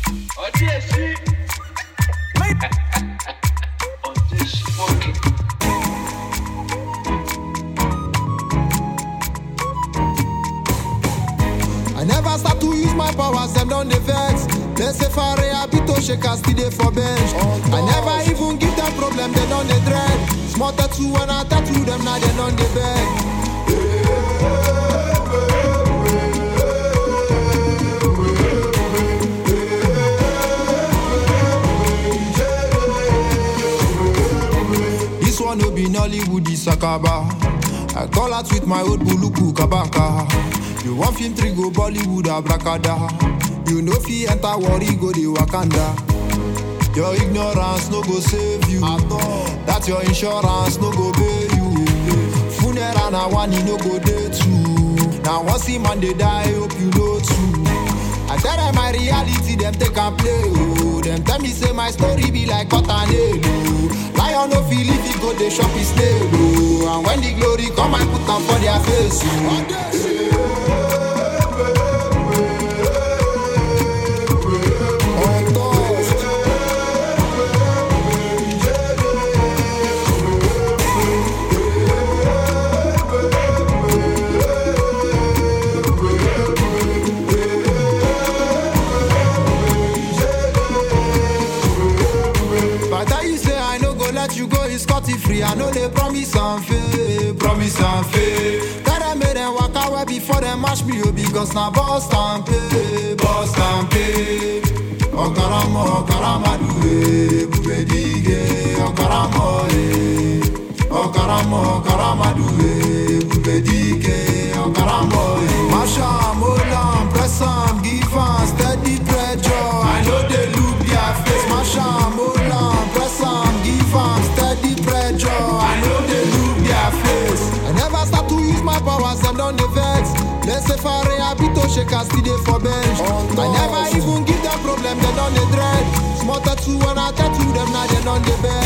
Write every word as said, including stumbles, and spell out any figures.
Oh, dear, she. Oh, dear, she. Okay. I never start to use my powers, them done the vex. They say for Abito shake a still for bench. I never even give them problem, they done the dread. Small tattoo when I tattoo them, now they done the beg. This one no be Nollywood, this Akaba. I call out with my old Buluku Kabaka. You want film three go Bollywood abracada. You know fi enter worry go the Wakanda. Your ignorance no go save you. That your insurance no go pay you. Funeral na one you no go day too. Now once him man they die, hope you know too. I tell them my reality, them take and play. Oh. Them tell me say my story be like cotton oh. Lion no feel if he go the shop is snail oh. And when the glory come, I put them for their face. Oh. You go is scotty free. I know they promise and fail, promise and fail. Tell them make them walk away before they mash me up because now boss and pay, boss and pay. Okaramo, okarama duwe, bubedige, okaramo eh. Okaramo, okarama duwe, bubedige, okaramo eh. Masha, molam, press am, give am steady pressure. I know they look their face. Masha, molam, press am, give am steady pressure. I know they look their face. I never start to use my powers, them done the vex. Let's say for Abito shake a still for bench. I never even give them problem, they done the dread. Small tattoo when I tattoo them, now they done the bed.